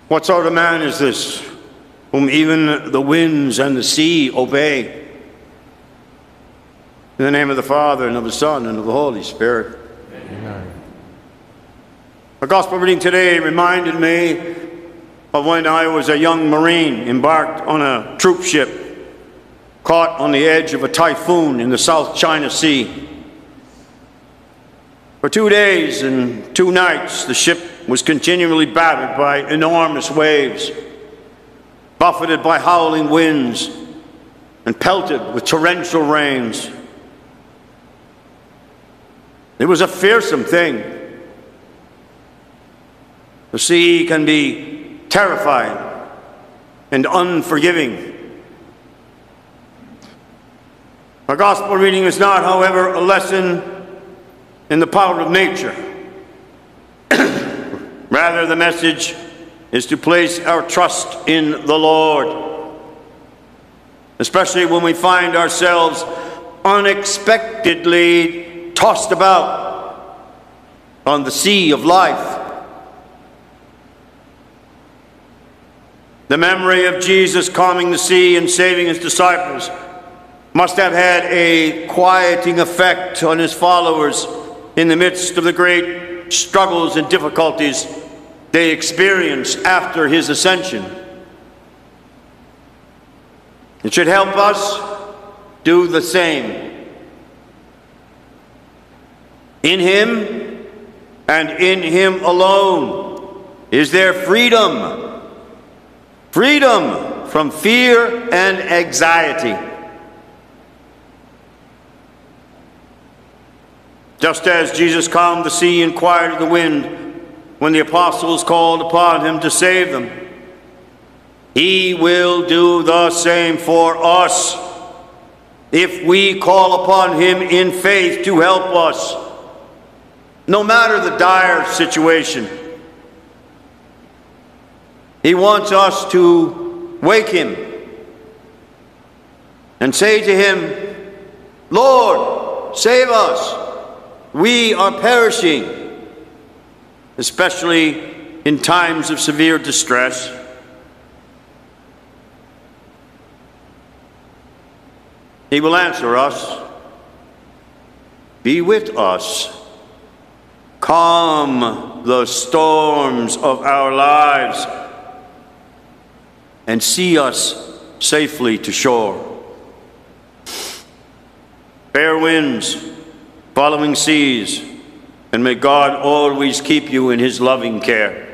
What sort of man is this, whom even the winds and the sea obey? In the name of the Father, and of the Son, and of the Holy Spirit. Amen. The Gospel reading today reminded me of when I was a young Marine embarked on a troop ship, caught on the edge of a typhoon in the South China Sea. For 2 days and 2 nights, the ship was continually battered by enormous waves, buffeted by howling winds, and pelted with torrential rains. It was a fearsome thing. The sea can be terrifying and unforgiving. Our Gospel reading is not, however, a lesson in the power of nature. Rather, the message is to place our trust in the Lord, especially when we find ourselves unexpectedly tossed about on the sea of life. The memory of Jesus calming the sea and saving his disciples must have had a quieting effect on his followers in the midst of the great struggles and difficulties they experienced after his ascension. It should help us do the same. In him and in him alone is there freedom. Freedom from fear and anxiety. Just as Jesus calmed the sea and quieted the wind when the apostles called upon him to save them, he will do the same for us if we call upon him in faith to help us, no matter the dire situation. He wants us to wake him and say to him, "Lord, save us. We are perishing," especially in times of severe distress. He will answer us, be with us, calm the storms of our lives, and see us safely to shore. Fair winds, following seas, and may God always keep you in his loving care.